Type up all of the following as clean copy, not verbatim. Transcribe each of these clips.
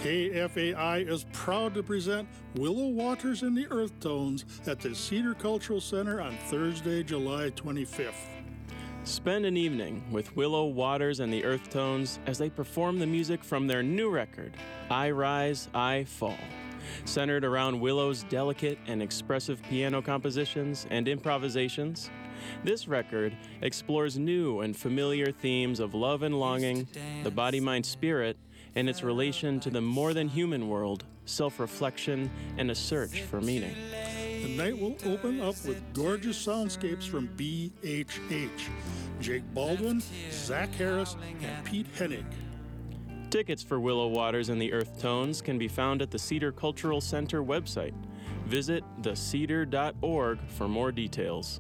KFAI is proud to present Willow Waters and the Earth Tones at the Cedar Cultural Center on Thursday, July 25th. Spend an evening with Willow Waters and the Earth Tones as they perform the music from their new record, I Rise, I Fall. Centered around Willow's delicate and expressive piano compositions and improvisations, this record explores new and familiar themes of love and longing, the body-mind-spirit, and its relation to the more-than-human world, self-reflection, and a search for meaning. The night will open up with gorgeous soundscapes from BHH, Jake Baldwin, Zach Harris, and Pete Hennig. Tickets for Willow Waters and the Earth Tones can be found at the Cedar Cultural Center website. Visit thecedar.org for more details.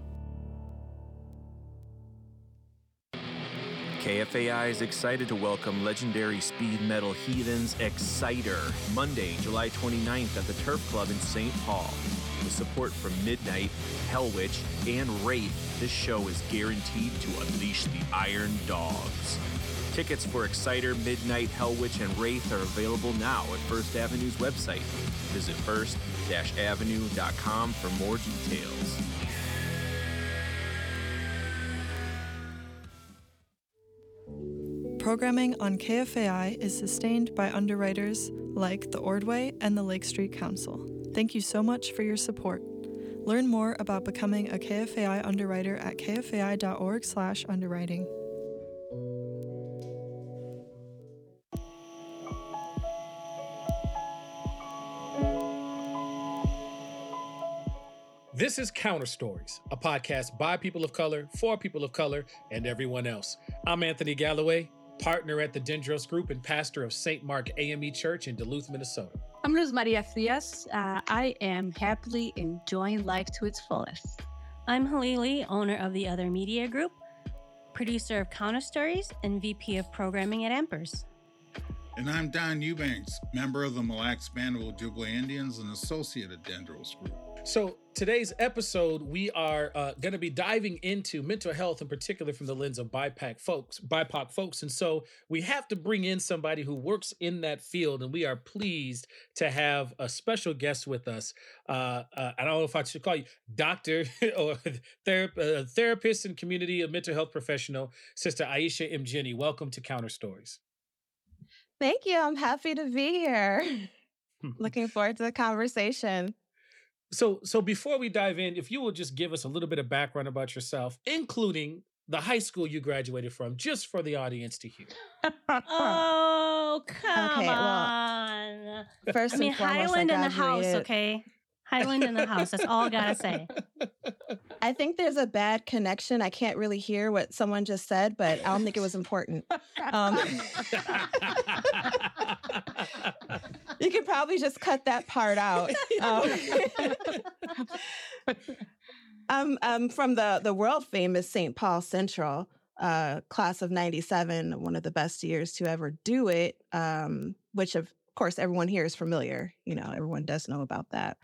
KFAI is excited to welcome legendary speed metal heathens Exciter Monday, July 29th at the Turf Club in St. Paul. With support from Midnight, Hellwitch, and Wraith, this show is guaranteed to unleash the Iron Dogs. Tickets for Exciter, Midnight, Hellwitch, and Wraith are available now at First Avenue's website. Visit first-avenue.com for more details. Programming on KFAI is sustained by underwriters like the Ordway and the Lake Street Council. Thank you so much for your support. Learn more about becoming a KFAI underwriter at kfai.org/underwriting. This is Counter Stories, a podcast by people of color, for people of color, and everyone else. I'm Anthony Galloway, partner at the Dendros Group and pastor of St. Mark AME Church in Duluth, Minnesota. I'm Luz Maria Frias. I am happily enjoying life to its fullest. I'm Halili, owner of the Other Media Group, producer of Counter Stories, and VP of Programming at Ampers. And I'm Don Eubanks, member of the Mille Lacs Band of Ojibwe Indians and associate at Dendros Group. So today's episode, we are going to be diving into mental health, in particular from the lens of BIPOC folks. And so we have to bring in somebody who works in that field, and we are pleased to have a special guest with us. I don't know if I should call you doctor or therapist and community of mental health professional, Sister Aisha Mjini. Welcome to Counter Stories. Thank you. I'm happy to be here. Looking forward to the conversation. So before we dive in, if you will just give us a little bit of background about yourself, including the high school you graduated from, just for the audience to hear. Oh, come on. First and foremost, Highland in the house, okay? Highland in the house. That's all I gotta say. I think there's a bad connection. I can't really hear what someone just said, but I don't think it was important. You could probably just cut that part out. I'm from the world famous St. Paul Central, class of 97, one of the best years to ever do it, which of course everyone here is familiar. You know, everyone does know about that.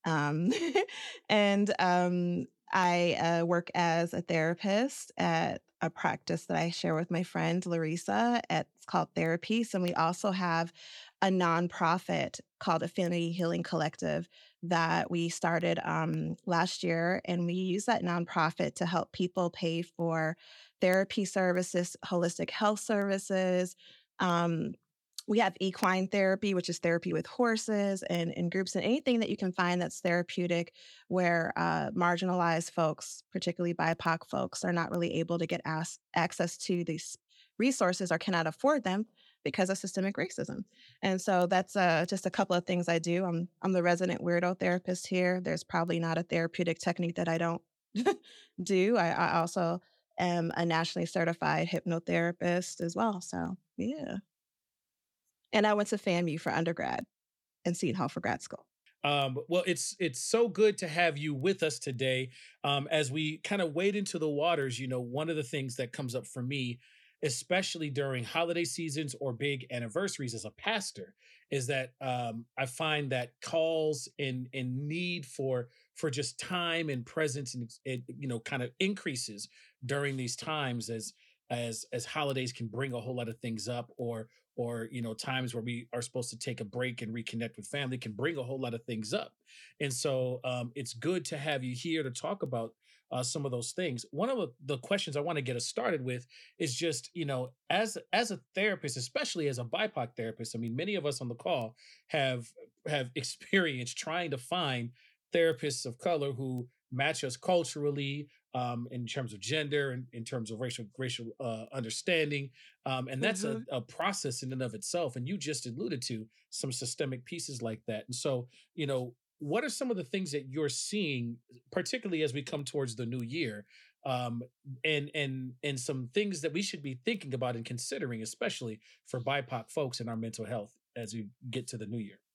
I work as a therapist at a practice that I share with my friend Larissa. It's called Therapies, and we also have a nonprofit called Affinity Healing Collective that we started last year, and we use that nonprofit to help people pay for therapy services, holistic health services. We have equine therapy, which is therapy with horses and in groups, and anything that you can find that's therapeutic where marginalized folks, particularly BIPOC folks, are not really able to get access to these resources or cannot afford them because of systemic racism. And so that's just a couple of things I do. I'm the resident weirdo therapist here. There's probably not a therapeutic technique that I don't do. I also am a nationally certified hypnotherapist as well. So, yeah. And I went to FAMU for undergrad and Seton Hall for grad school. Well, it's so good to have you with us today. As we kind of wade into the waters, you know, one of the things that comes up for me, especially during holiday seasons or big anniversaries as a pastor, is that I find that calls and need for just time and presence and you know, kind of increases during these times as holidays can bring a whole lot of things up or or times where we are supposed to take a break and reconnect with family can bring a whole lot of things up. And so it's good to have you here to talk about some of those things. One of the questions I want to get us started with is just, as a therapist, especially as a BIPOC therapist. I mean, many of us on the call have experienced trying to find therapists of color who match us culturally, in terms of gender and in terms of racial understanding, and that's a process in and of itself. And you just alluded to some systemic pieces like that. And so, what are some of the things that you're seeing, particularly as we come towards the new year, and some things that we should be thinking about and considering, especially for BIPOC folks in our mental health as we get to the new year?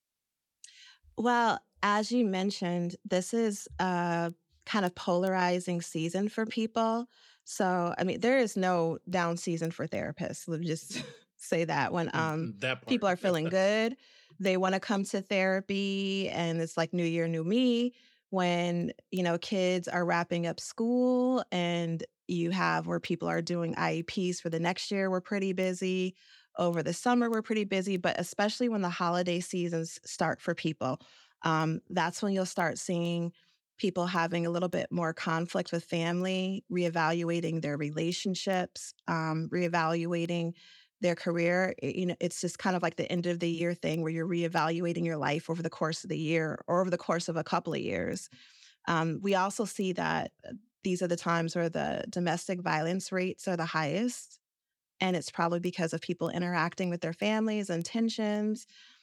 Well, as you mentioned, this is a kind of polarizing season for people. So, I mean, there is no down season for therapists. Let me just say that when That part. people are feeling good, they want to come to therapy, and it's like new year, new me. When, kids are wrapping up school and you have where people are doing IEPs for the next year, we're pretty busy. Over the summer, we're pretty busy, but especially when the holiday seasons start for people, that's when you'll start seeing people having a little bit more conflict with family, reevaluating their relationships, reevaluating their career. It's just kind of like the end of the year thing where you're reevaluating your life over the course of the year or over the course of a couple of years. We also see that these are the times where the domestic violence rates are the highest. And it's probably because of people interacting with their families and tensions.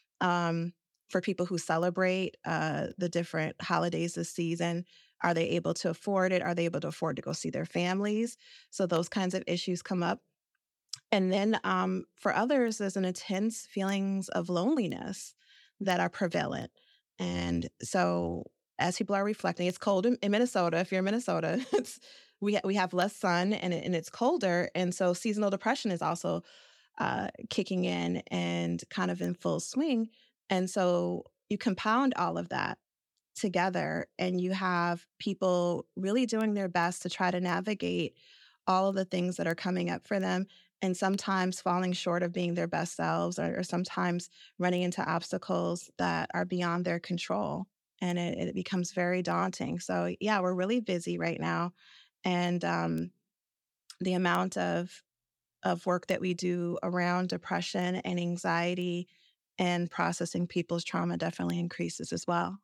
For people who celebrate the different holidays this season, are they able to afford it? Are they able to afford to go see their families? So those kinds of issues come up. And then for others, there's an intense feelings of loneliness that are prevalent. And so as people are reflecting, it's cold in Minnesota. If you're in Minnesota, we have less sun and it's colder. And so seasonal depression is also kicking in and kind of in full swing. And so you compound all of that together and you have people really doing their best to try to navigate all of the things that are coming up for them, and sometimes falling short of being their best selves, or sometimes running into obstacles that are beyond their control. And it becomes very daunting. So yeah, we're really busy right now. And the amount of work that we do around depression and anxiety and processing people's trauma definitely increases as well.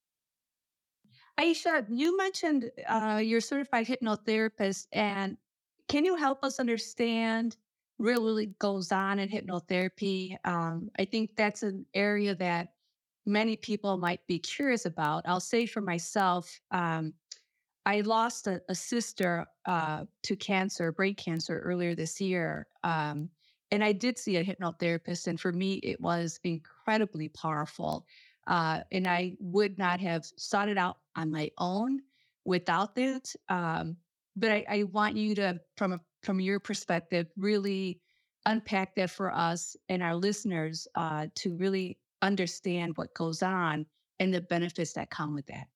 Aisha, you mentioned you're certified hypnotherapist, and can you help us understand what really goes on in hypnotherapy? I think that's an area that many people might be curious about. I'll say for myself, I lost a sister to cancer, brain cancer, earlier this year. And I did see a hypnotherapist. And for me, it was incredibly powerful. And I would not have sought it out on my own without that. But I want you to, from your perspective, really unpack that for us and our listeners to really understand what goes on and the benefits that come with that.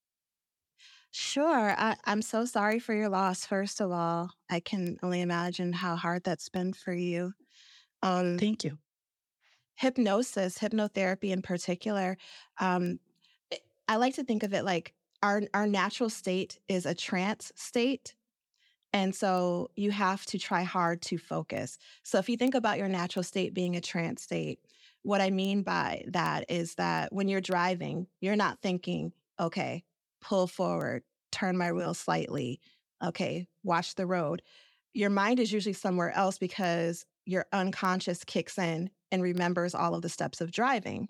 Sure. I'm so sorry for your loss, first of all. I can only imagine how hard that's been for you. Thank you. Hypnosis, hypnotherapy in particular, I like to think of it like our natural state is a trance state. And so you have to try hard to focus. So if you think about your natural state being a trance state, what I mean by that is that when you're driving, you're not thinking, okay, pull forward, turn my wheel slightly, okay, watch the road. Your mind is usually somewhere else because your unconscious kicks in and remembers all of the steps of driving.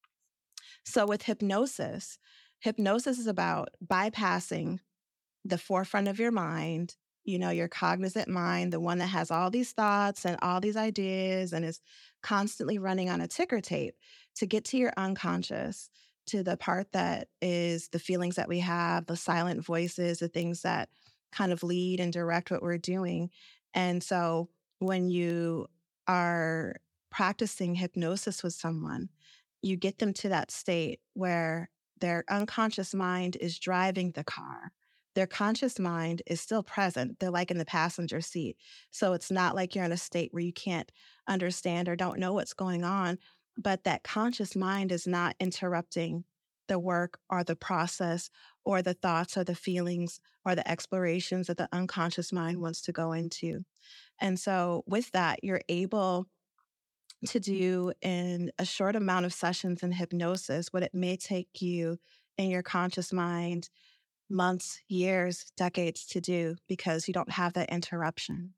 So with hypnosis is about bypassing the forefront of your mind, your cognizant mind, the one that has all these thoughts and all these ideas and is constantly running on a ticker tape, to get to your unconscious, to the part that is the feelings that we have, the silent voices, the things that kind of lead and direct what we're doing. And so when you are practicing hypnosis with someone, you get them to that state where their unconscious mind is driving the car. Their conscious mind is still present. They're like in the passenger seat. So it's not like you're in a state where you can't understand or don't know what's going on, but that conscious mind is not interrupting the work or the process or the thoughts or the feelings or the explorations that the unconscious mind wants to go into. And so with that, you're able to do in a short amount of sessions in hypnosis what it may take you in your conscious mind months, years, decades to do because you don't have that interruption.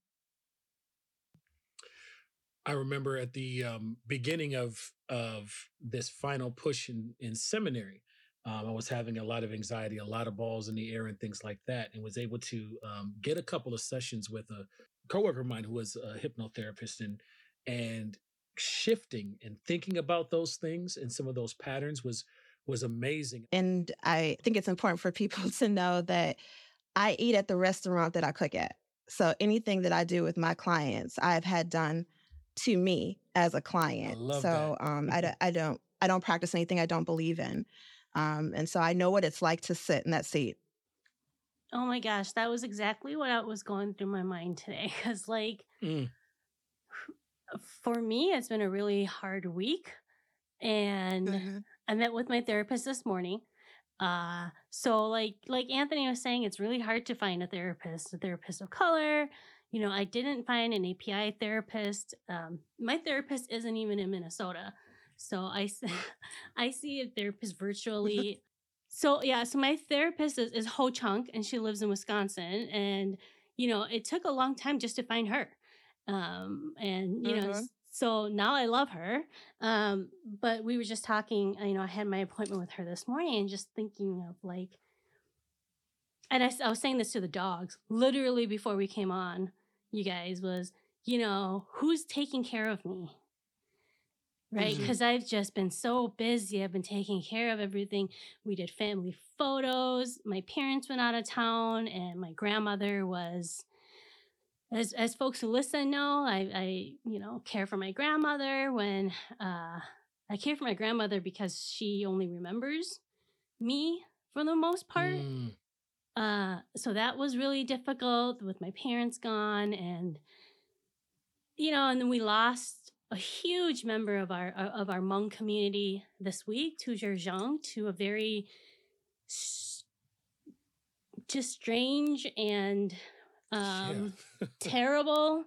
I remember at the beginning of this final push in seminary, I was having a lot of anxiety, a lot of balls in the air, and things like that, and was able to get a couple of sessions with a coworker of mine who was a hypnotherapist, and shifting and thinking about those things and some of those patterns was amazing. And I think it's important for people to know that I eat at the restaurant that I cook at. So anything that I do with my clients, I've had done to me as a I client. love So that. I don't practice anything I don't believe in. And so I know what it's like to sit in that seat. Oh my gosh, that was exactly what I was going through my mind today. Because, like, Mm. for me, it's been a really hard week. And I met with my therapist this morning. So like Anthony was saying, it's really hard to find a therapist of color. You know, I didn't find an API therapist. My therapist isn't even in Minnesota. So I see a therapist virtually. So yeah, so my therapist is Ho Chunk, and she lives in Wisconsin. And, you know, it took a long time just to find her. And, you know, so now I love her. But we were just talking, you know, I had my appointment with her this morning and just thinking of like, and I was saying this to the dogs literally before we came on, you guys, was, you know, who's taking care of me? Right? Mhm. Because I've just been so busy. I've been taking care of everything. We did family photos. My parents went out of town, and my grandmother was, as folks who listen know, I you know, care for my grandmother when I care for my grandmother because she only remembers me for the most part. Mm. So that was really difficult with my parents gone, and you know, and then we lost a huge member of our Hmong community this week, to Zhejiang, to a very just strange and Yeah. terrible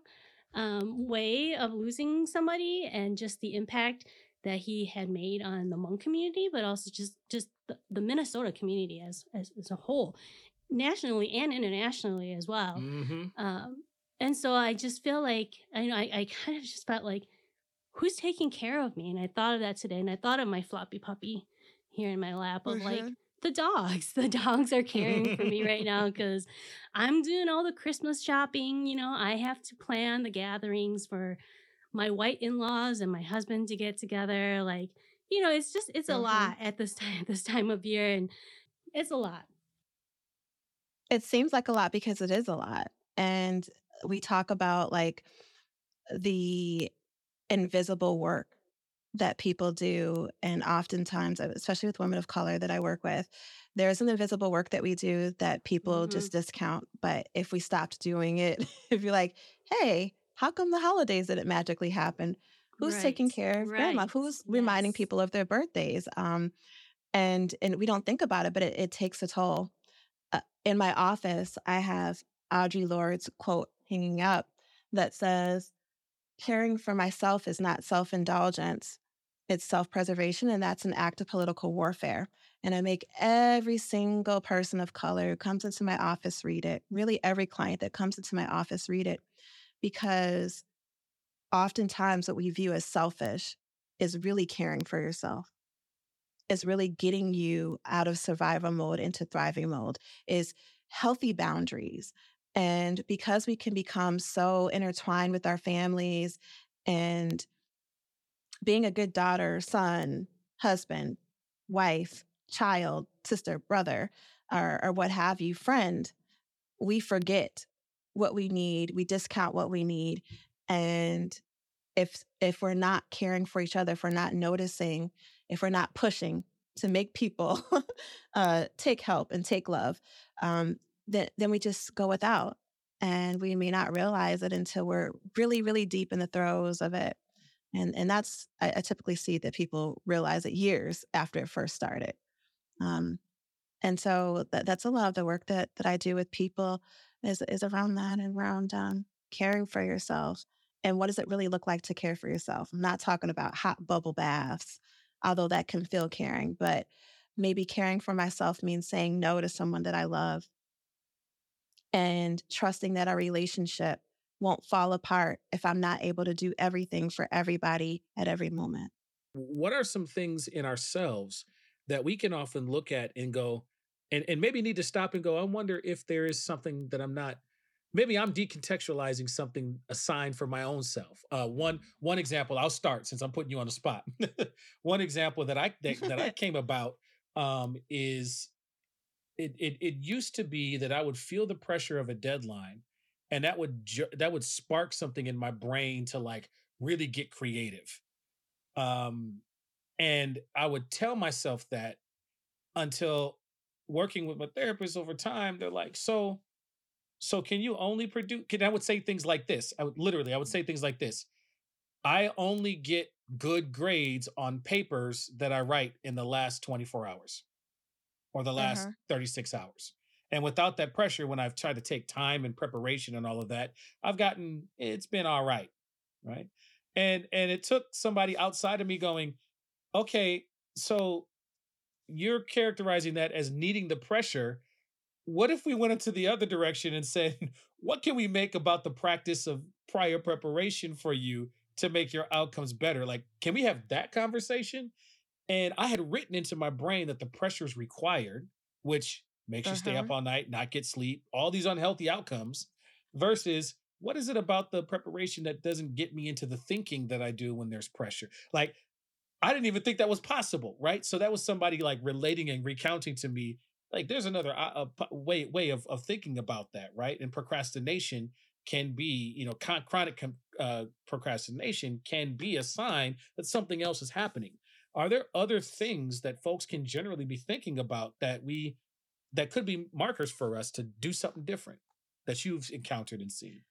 way of losing somebody, and just the impact that he had made on the Hmong community, but also just the Minnesota community as a whole, nationally and internationally as well. hmm And so I just feel like, I kind of just felt like, who's taking care of me? And I thought of that today, and I thought of my floppy puppy here in my lap of like, the dogs. The dogs are caring for me right now because I'm doing all the Christmas shopping. You know, I have to plan the gatherings for my white in-laws and my husband to get together. Like, you know, it's a lot at this time of year, and it's a lot. It seems like a lot because it is a lot. And we talk about like the invisible work that people do. And oftentimes, especially with women of color that I work with, there's an invisible work that we do that people just discount. But if we stopped doing it, if you're like, hey, how come the holidays didn't magically happen? Who's taking care of grandma? Who's reminding people of their birthdays? And we don't think about it, but it takes a toll. In my office, I have Audre Lorde's quote hanging up that says, caring for myself is not self-indulgence, it's self-preservation, and that's an act of political warfare. And I make every single person of color who comes into my office read it, really every client that comes into my office read it, because oftentimes what we view as selfish is really caring for yourself. Is really getting you out of survival mode into thriving mode, is healthy boundaries. And because we can become so intertwined with our families and being a good daughter, son, husband, wife, child, sister, brother, or what have you, friend, we forget what we need. We discount what we need. And if we're not caring for each other, if we're not noticing, if we're not pushing to make people take help and take love, then we just go without. And we may not realize it until we're really, really deep in the throes of it. And that's, I typically see that people realize it years after it first started. Um, and so that's a lot of the work that I do with people is around that and around caring for yourself. And what does it really look like to care for yourself? I'm not talking about hot bubble baths, although that can feel caring, but maybe caring for myself means saying no to someone that I love and trusting that our relationship won't fall apart if I'm not able to do everything for everybody at every moment. What are some things in ourselves that we can often look at and go, and maybe need to stop and go, I wonder if there is something that I'm not, maybe I'm decontextualizing something, a sign for my own self. One example, I'll start since I'm putting you on the spot. One example that I came about is it used to be that I would feel the pressure of a deadline, and that would spark something in my brain to like really get creative. Um, and I would tell myself that until working with my therapist over time, they're like, so can you only produce? Can I would say things like this? I would say things like this. I only get good grades on papers that I write in the last 24 hours or the last Uh-huh. 36 hours. And without that pressure, when I've tried to take time and preparation and all of that, it's been all right. Right. And it took somebody outside of me going, okay, so you're characterizing that as needing the pressure. What if we went into the other direction and said, what can we make about the practice of prior preparation for you to make your outcomes better? Like, can we have that conversation? And I had written into my brain that the pressure is required, which makes you stay Uh-huh. up all night, not get sleep, all these unhealthy outcomes, versus what is it about the preparation that doesn't get me into the thinking that I do when there's pressure? Like, I didn't even think that was possible, right? So that was somebody like relating and recounting to me, like there's another way of thinking about that, right? And procrastination can be, chronic procrastination can be a sign that something else is happening. Are there other things that folks can generally be thinking about that could be markers for us to do something different that you've encountered and seen?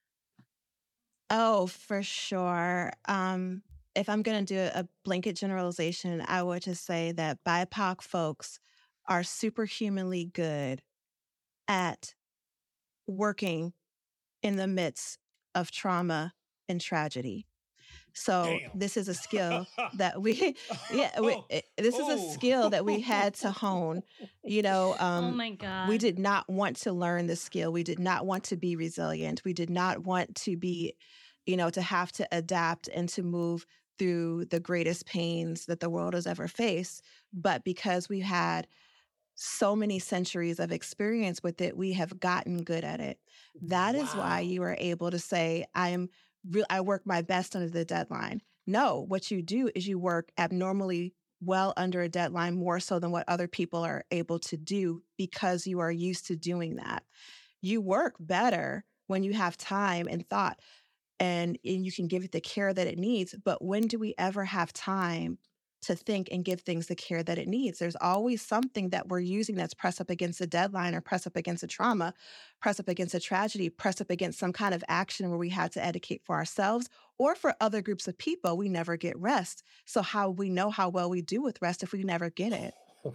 Oh, for sure. If I'm going to do a blanket generalization, I would just say that BIPOC folks are superhumanly good at working in the midst of trauma and tragedy. So Damn. this is a skill that we, yeah, Oh, this is a skill that we had to hone. oh. You know, Oh my we God. did not want to learn the skill. We did not want to be resilient. We did not want to be, to have to adapt and to move through the greatest pains that the world has ever faced. But because we had so many centuries of experience with it, we have gotten good at it. That is why Wow. you are able to say, I work my best under the deadline. No, what you do is you work abnormally well under a deadline, more so than what other people are able to do because you are used to doing that. You work better when you have time and thought and you can give it the care that it needs. But when do we ever have time to think and give things the care that it needs? There's always something that we're using that's press up against a deadline or press up against a trauma, press up against a tragedy, press up against some kind of action where we had to advocate for ourselves or for other groups of people. We never get rest. So how we know how well we do with rest if we never get it?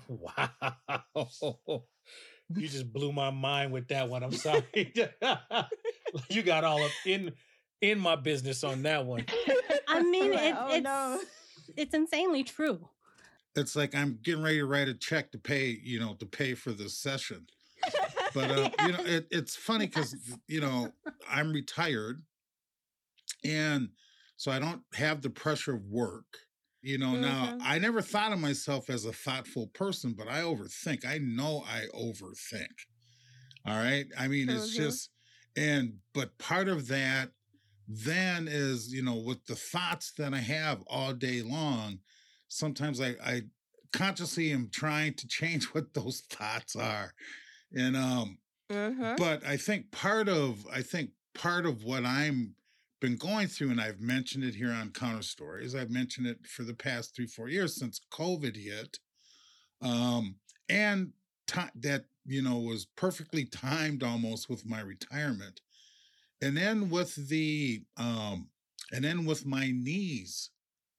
Wow. You just blew my mind with that one. I'm sorry. You got all up in my business on that one. I mean, Like, oh no. it's insanely true. It's like I'm getting ready to write a check to pay for this session. But it's funny because I'm retired, and so I don't have the pressure of work. Now I never thought of myself as a thoughtful person, but I overthink. I know I overthink. All right. I mean, it's just, but part of that then is, with the thoughts that I have all day long, sometimes I consciously am trying to change what those thoughts are. And, but I think part of what I'm been going through, and I've mentioned it here on Counter Stories, I've mentioned it for the past 3-4 years since COVID hit, and that was perfectly timed almost with my retirement. And then with my knees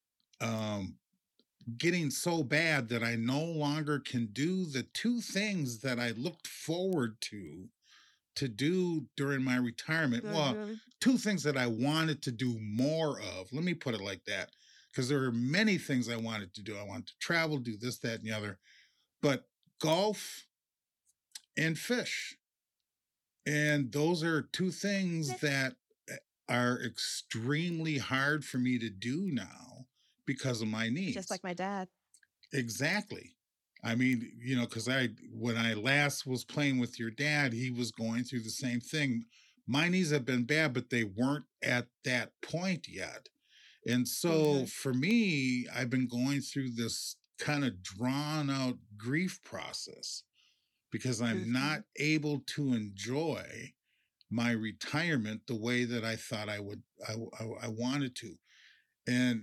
getting so bad that I no longer can do the two things that I looked forward to do during my retirement. Well, two things that I wanted to do more of. Let me put it like that, because there are many things I wanted to do. I wanted to travel, do this, that, and the other. But golf and fish. And those are two things that are extremely hard for me to do now because of my knees. Just like my dad. Exactly. I mean, because when I last was playing with your dad, he was going through the same thing. My knees have been bad, but they weren't at that point yet. And so for me, I've been going through this kind of drawn out grief process because I'm not able to enjoy my retirement the way that I thought I would, I wanted to. And,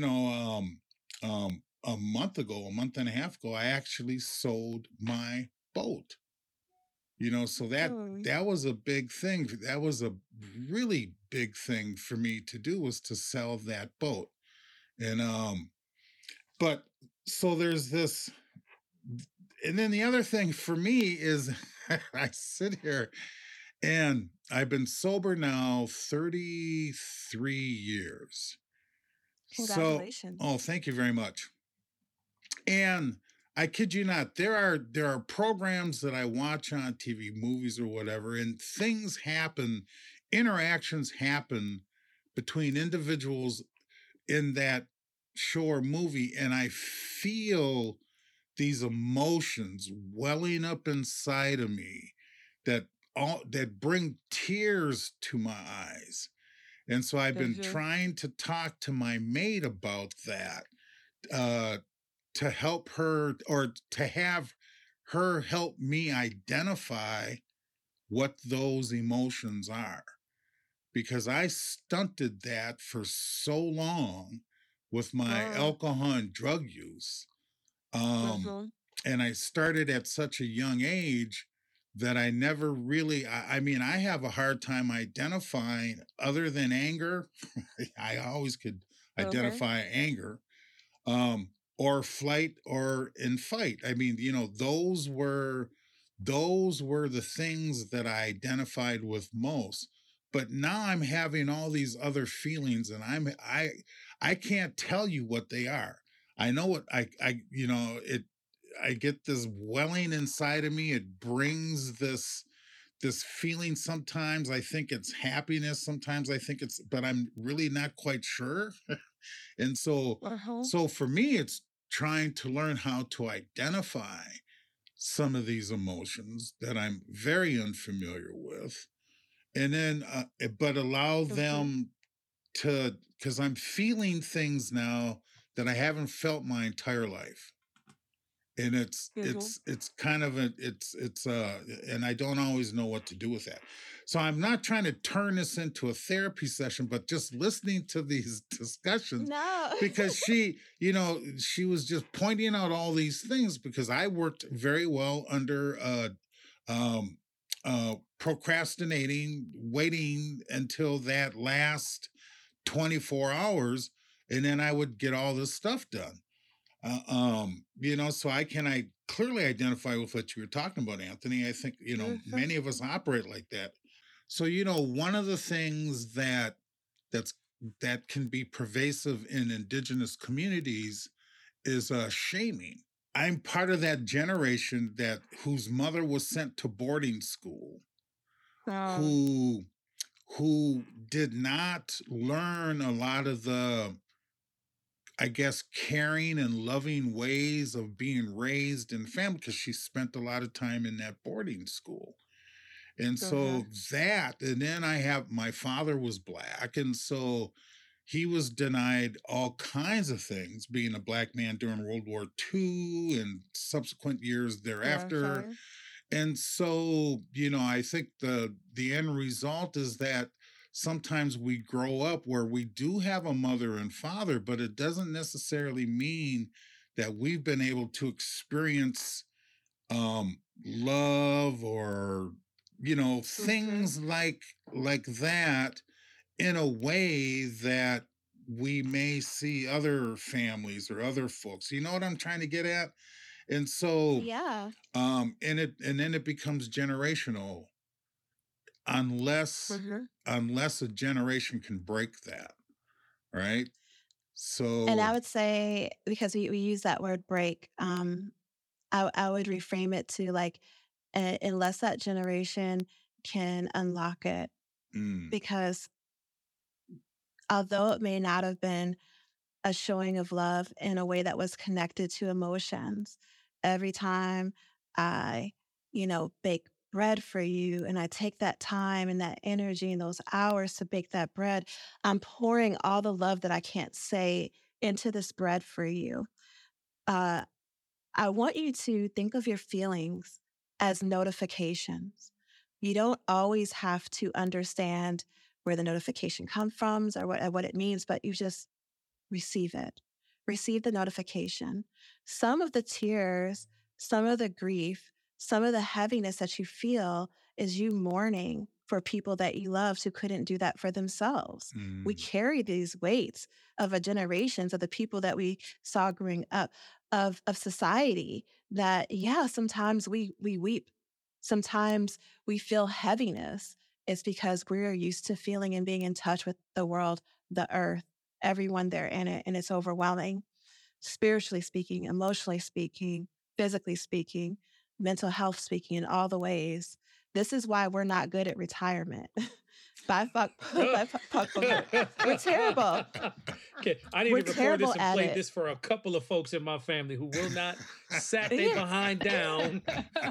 a month and a half ago, I actually sold my boat. So that was a big thing. That was a really big thing for me to do, was to sell that boat. And but so there's this, and then the other thing for me is I sit here and I've been sober now 33 years. Congratulations. Oh, thank you very much. And I kid you not, there are programs that I watch on TV, movies or whatever, and things happen, interactions happen between individuals in that show or movie, and I feel these emotions welling up inside of me that bring tears to my eyes. And so I've been trying to talk to my mate about that, to help her, or to have her help me identify what those emotions are. Because I stunted that for so long with my alcohol and drug use. And I started at such a young age that I never really, I mean, I have a hard time identifying, other than anger. I always could identify anger, or flight or in fight. I mean, those were the things that I identified with most. But now I'm having all these other feelings, and I can't tell you what they are. I know what I get this welling inside of me. It brings this feeling. Sometimes I think it's happiness. Sometimes I think but I'm really not quite sure. And so for me, it's trying to learn how to identify some of these emotions that I'm very unfamiliar with. And then, but allow them to, because I'm feeling things now that I haven't felt my entire life. And it's kind of and I don't always know what to do with that. So I'm not trying to turn this into a therapy session, but just listening to these discussions, because she was just pointing out all these things, because I worked very well under, procrastinating, waiting until that last 24 hours, and then I would get all this stuff done. So I clearly identify with what you were talking about, Anthony. I think, many of us operate like that. So, one of the things that can be pervasive in Indigenous communities is shaming. I'm part of that generation whose mother was sent to boarding school, who did not learn a lot of the, I guess, caring and loving ways of being raised in family, because she spent a lot of time in that boarding school. And so and then my father was Black, and so he was denied all kinds of things, being a Black man during World War II and subsequent years thereafter. And so, I think the end result is that sometimes we grow up where we do have a mother and father, but it doesn't necessarily mean that we've been able to experience love or things like that, in a way that we may see other families or other folks. You know what I'm trying to get at? And so, Yeah. and then it becomes generational, unless a generation can break that, right? And I So, would say, because we use that word break, I would reframe it to like, unless that generation can unlock it, mm, because although it may not have been a showing of love in a way that was connected to emotions, every time I, bake bread for you and I take that time and that energy and those hours to bake that bread, I'm pouring all the love that I can't say into this bread for you. Uh, I want you to think of your feelings as notifications. You don't always have to understand where the notification comes from or what it means, but you just receive it. Receive the notification. Some of the tears, some of the grief, some of the heaviness that you feel is you mourning for people that you loved who couldn't do that for themselves. We mm, carry these weights of a generations of the people that we saw growing up, of society, that sometimes we weep. Sometimes we feel heaviness. It's because we're used to feeling and being in touch with the world, the earth, everyone there in it, and it's overwhelming. Spiritually speaking, emotionally speaking, physically speaking, mental health speaking, in all the ways. This is why we're not good at retirement. We're terrible. Okay, I need We're to record this terrible and at play it. this for a couple of folks in my family who will not sat their Yeah. behind down.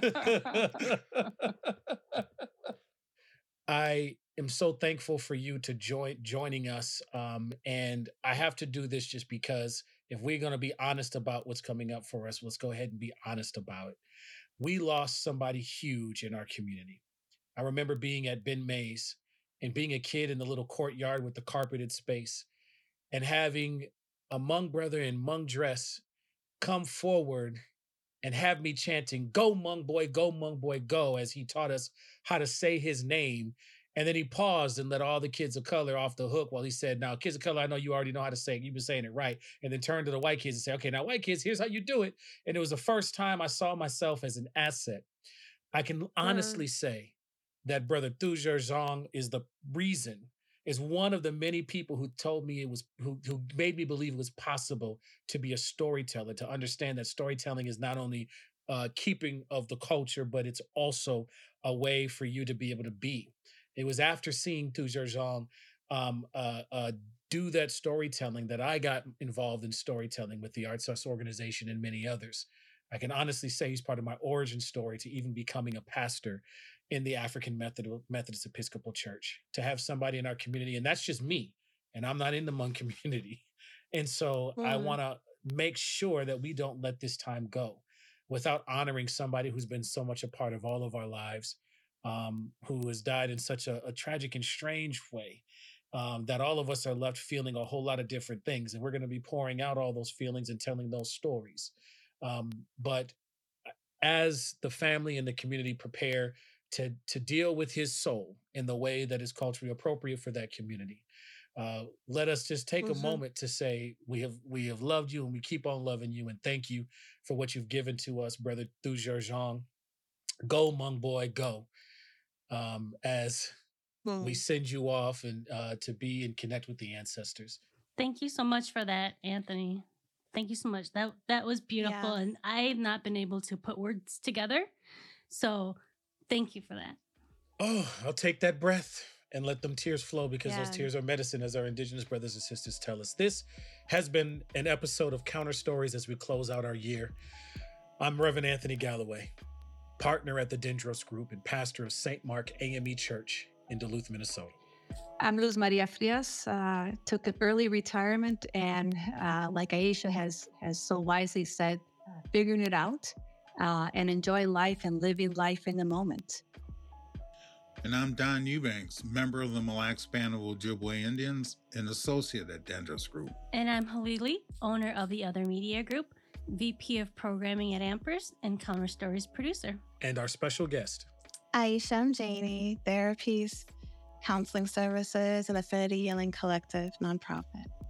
I am so thankful for you to joining us. And I have to do this just because if we're going to be honest about what's coming up for us, let's go ahead and be honest about it. We lost somebody huge in our community. I remember being at Ben Mays and being a kid in the little courtyard with the carpeted space and having a Hmong brother in Hmong dress come forward and have me chanting, "Go, Hmong boy, go, Hmong boy, go," as he taught us how to say his name. And then he paused and let all the kids of color off the hook while he said, "Now, kids of color, I know you already know how to say it. You've been saying it right." And then turned to the white kids and said, "Okay, now, white kids, here's how you do it." And it was the first time I saw myself as an asset. I can honestly say that Brother Thuja Zhang is the reason, is one of the many people who told me who made me believe it was possible to be a storyteller, to understand that storytelling is not only keeping of the culture, but it's also a way for you to be able to be. It was after seeing Thuja Zhang um, uh, uh, do that storytelling that I got involved in storytelling with the Arts Us organization and many others. I can honestly say he's part of my origin story to even becoming a pastor in the African Methodist Episcopal Church, to have somebody in our community, and that's just me, and I'm not in the Hmong community. And so I want to make sure that we don't let this time go without honoring somebody who's been so much a part of all of our lives, who has died in such a tragic and strange way, that all of us are left feeling a whole lot of different things. And we're going to be pouring out all those feelings and telling those stories. But as the family and the community prepare to deal with his soul in the way that is culturally appropriate for that community, let us just take a moment to say we have loved you and we keep on loving you, and thank you for what you've given to us, Brother Thuja Zhang. Go, Hmong boy, go. As we send you off and to be and connect with the ancestors. Thank you so much for that, Anthony. Thank you so much. That was beautiful, and I've not been able to put words together. So thank you for that. Oh, I'll take that breath and let them tears flow, because those tears are medicine, as our Indigenous brothers and sisters tell us. This has been an episode of Counter Stories as we close out our year. I'm Reverend Anthony Galloway, partner at the Dendros Group and pastor of St. Mark AME Church in Duluth, Minnesota. I'm Luz Maria Frias, took an early retirement, and like Aisha has so wisely said, figuring it out and enjoy life and living life in the moment. And I'm Don Eubanks, member of the Mille Lacs Band of Ojibwe Indians and associate at Dendros Group. And I'm Halili, owner of the Other Media Group, VP of Programming at Ampers, and Counter Stories producer. And our special guest, Aisha, I'm Janie, therapies, counseling services, and Affinity Healing Collective nonprofit.